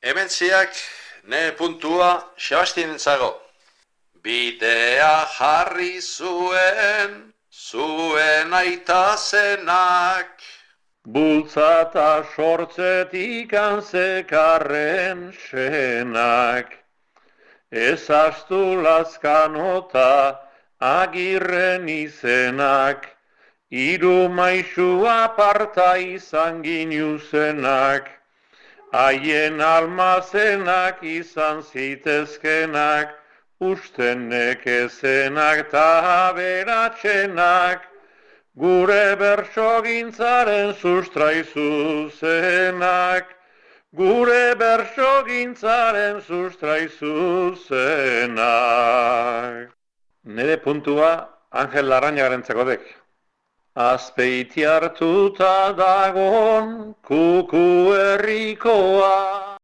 Hementziak ne puntua Sebastianentzago. Bidea jarri zuen aita zenak. Bultzata sortzetik anzekarren senak. Ezaztu lazkanota agirren izenak. Hiru maisu aparta izan ginuzenak. Haien almazenak izan zitezkenak. Usten nekezenak ta aberatsenak. Gure bertsogintzaren sustrai zuzenak. Gure bertsogintzaren sustrai zuzenak. Nire puntua Angel Larrañagarentzako dek. Azpeiti hartuta dagon kuku herrikoa.